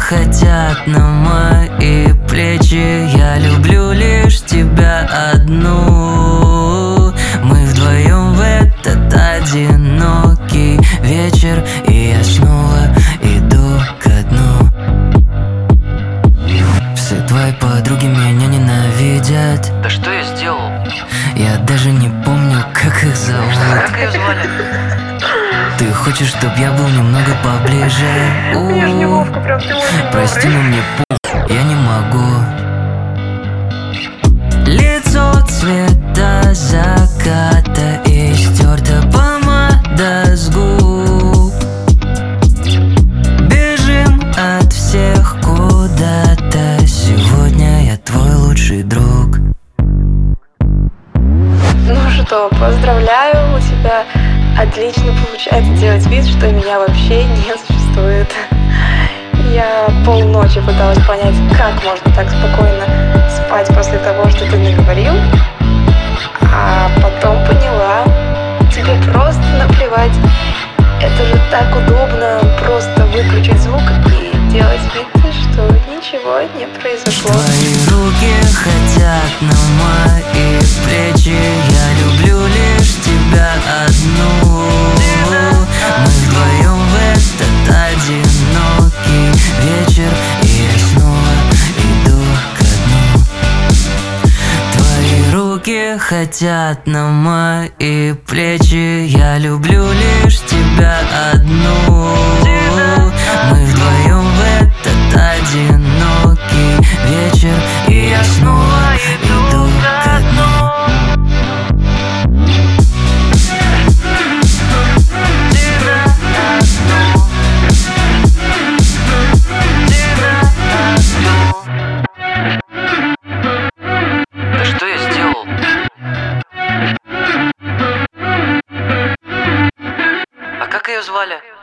хотят на мои плечи. Я люблю лишь тебя одну. Мы вдвоем в этот одинокий вечер, и я снова иду ко дну. Все твои подруги меня ненавидят. Да что я сделал? Я даже не помню, как их зовут. Как ее звали? Ты хочешь, чтоб я был немного поближе? Мне ж неловко, прям ты очень Прости, добрый. но мне я не могу. Лицо цвета заката и стерта помада с губ. Бежим от всех куда-то. Сегодня я твой лучший друг. Ну что, поздравляю, у тебя отлично получается делать вид, что меня вообще не существует. Я полночи пыталась понять, как можно так спокойно спать после того, что ты наговорил. А потом поняла, тебе просто наплевать. Это же так удобно просто выключить звук и делать вид, что ничего не произошло. Твои руки хотят на мои плечи. Я люблю лишь тебя одну. Мы вдвоем в этот одинокий вечер, и я снова иду ко дну. Твои руки хотят на мои плечи. Я люблю лишь тебя одну. Мы вдвоем в этот одинокий вечер, и я снова иду ко дну. Да что я сделал? А как ее звали?